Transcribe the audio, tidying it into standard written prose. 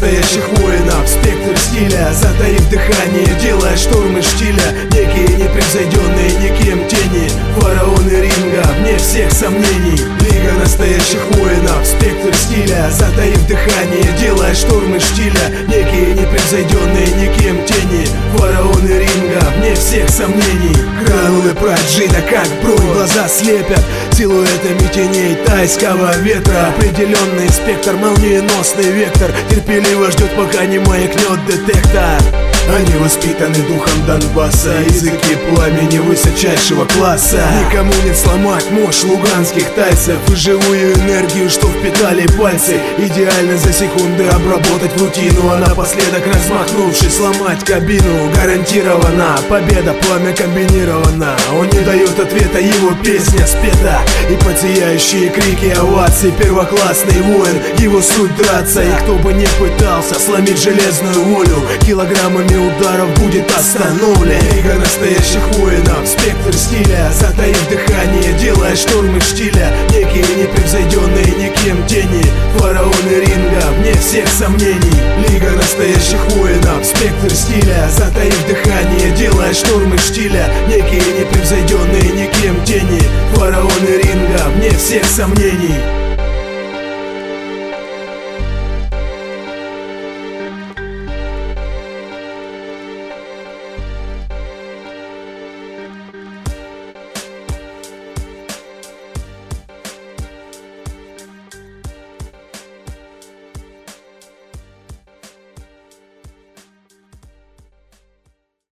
настоящих воинов, спектр стиля, затаив дыхание, делая штурмы штиля, некие непревзойденные никем тени, фараоны ринга, вне всех сомнений. Лига настоящих воинов, спектр стиля, затаив дыхание, делая штурмы штиля, некие непревзойденные никем тени, фараоны ринга, вне всех сомнений. Гранулы проджита, как бронь, глаза слепят силуэтами теней тайского ветра. Определенный спектр, молниеносный вектор, терпеливо ждет, пока не маякнет детектор. Они воспитаны духом Донбасса, языки пламени высочайшего класса. Никому не сломать мощь луганских тайцев и живую энергию, что впитали пальцы. Идеально за секунды обработать рутину, а напоследок, размахнувшись, сломать кабину. Гарантирована победа, пламя комбинировано. Он не дает ответа, его песня спета, и под сияющие крики оваций первоклассный воин, его суть драться. И кто бы не пытался сломить железную волю, килограммами ударов будет остановлен. Лига настоящих воинов, спектр стиля, затаив дыхание, делая штурмы штиля, некие непревзойденные никем тени, фараоны ринга, вне всех сомнений. Лига настоящих воинов, спектр стиля, затаив дыхание, делая штурмы штиля, некие непревзойденные никем тени, фараоны ринга, вне всех сомнений.